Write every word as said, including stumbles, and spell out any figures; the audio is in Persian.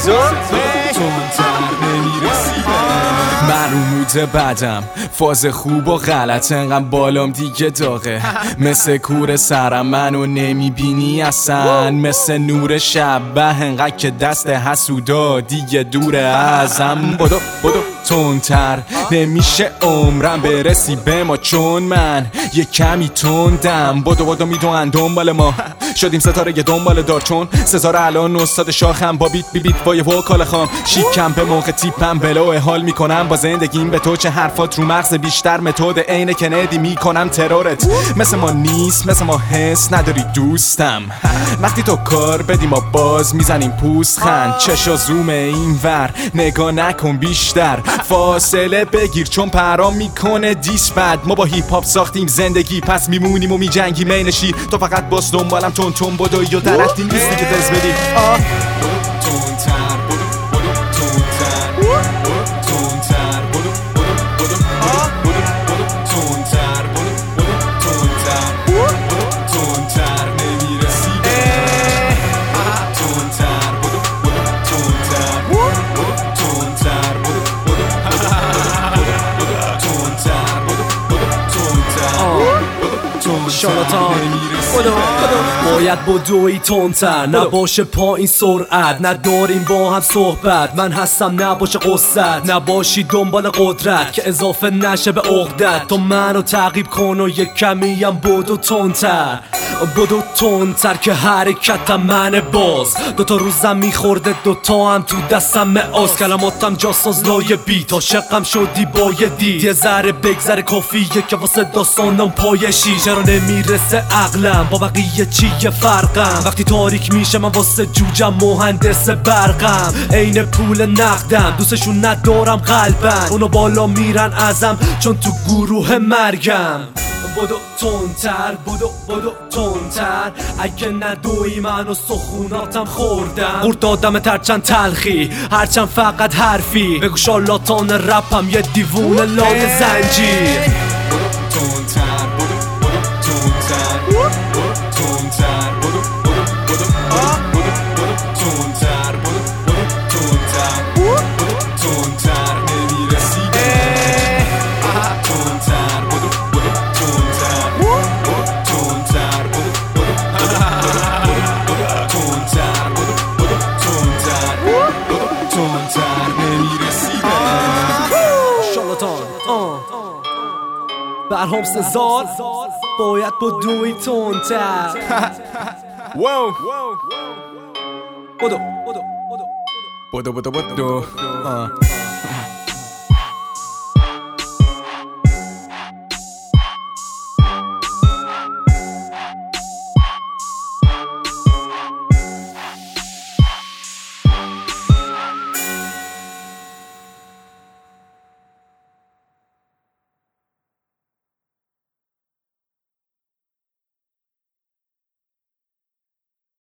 من رو موده بدم فاز خوب و غلط انقدر بالام دیگه داغه مثل کور سرم منو نمیبینی اصلا مثل نور شبه انقدر که دست حسودا دیگه دوره ازم بدو بدو تندتر نمیشه عمرم برسی به ما چون من یه کمی تندم بدو بدو میدونن دنبال ما شدیم ستاره یه دنبال دار چون ستاره الان استاد شاخم با بیت بی بیت با یه وکال خام شیکم به موقع تیپم بلو حال میکنم با زندگیم به تو چه حرفات رو مغز بیشتر متد عین کندی میکنم ترورت مثل ما نیست مثل ما حس نداری دوستم وقتی تو کار بدی ما باز میزنیم پوست خند چشا زوم این ور نگاه نکن بیشتر فاصله بگیر چون پرام میکنه دیس بد ما با هیپ هاپ ساختیم زندگی پس میمونیم و میجنگیم این شیر تو فقط باز دنبالم تون تون بدو یا درد این نیستی که دز بدی آه تونتر بدو بدو تونتر بدو تونتر بدو بدو بدو بدو بدو تونتر بدو بدو تونتر بدو تونتر نمیرسی تونتر بدو بدو تونتر بدو تونتر بدو بدو بدو تونتر بدو بدو تونتر شالاتان بدو باید بدوی تندتر نباشه پایین سرعت نداریم با هم صحبت من هستم نباشه قصت نباشی دنبال قدرت که اضافه نشه به عقدت تو منو تعقیب کن و یک کمی هم بدو تندتر بدو تندتر که حرکتم من باز دوتا روزم میخورده دوتا هم تو دستم معاز کلماتم جاساز لای بیت عاشقم شدی با یه دید یه ذره بگذره کافیه که واسه داستانم پایشی چرا نمیرسه عقلم با بقیه چیه فرقم وقتی تاریک میشه من واسه جوجم مهندس برقم عین پول نقدم دوستشون ندارم قلبن اونو بالا میرن ازم چون تو گروه مرگم بدو تندتر بدو بدو تندتر اگه ندوی منو سخوناتم خوردم قورت دادم ترچند تلخی هرچند فقط حرفی بگو شالاتان رپم یه دیوونه لاد زنجیر بدو تندتر بدو بدو تندتر بدو تندتر بدو بدو بدو بدو بدو تندتر بدو بدو تندتر بدو تندتر نمیرسی تندتر بدو بدو تندتر بدو تندتر بدو بدو تندتر بدو بدو تندتر بدو تندتر نمیرسی شالاتان برهام سزار باید بدوی تندتر واو بدو بدو بدو بدو